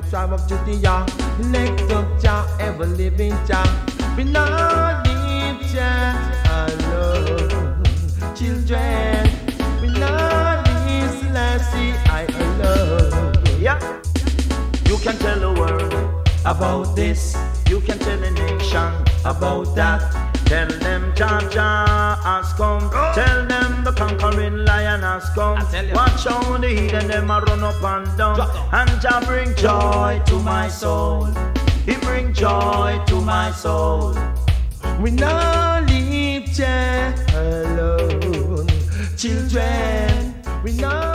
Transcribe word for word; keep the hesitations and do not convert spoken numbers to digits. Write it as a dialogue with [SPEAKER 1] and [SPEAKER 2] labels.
[SPEAKER 1] to tribe of Judea. Next up Jah, ever living Jah. We not leave Jah alone. Children, we not leave Selassie I alone.
[SPEAKER 2] Yeah. You can tell the world about this. You can tell the nation about that. Tell them Jah Jah has come. Oh. Tell them the conquering lion has come. Watch how the heathen them a run up and down. And Jah bring joy to my soul. He bring joy to my soul.
[SPEAKER 1] We not leave Jah alone. Children, we not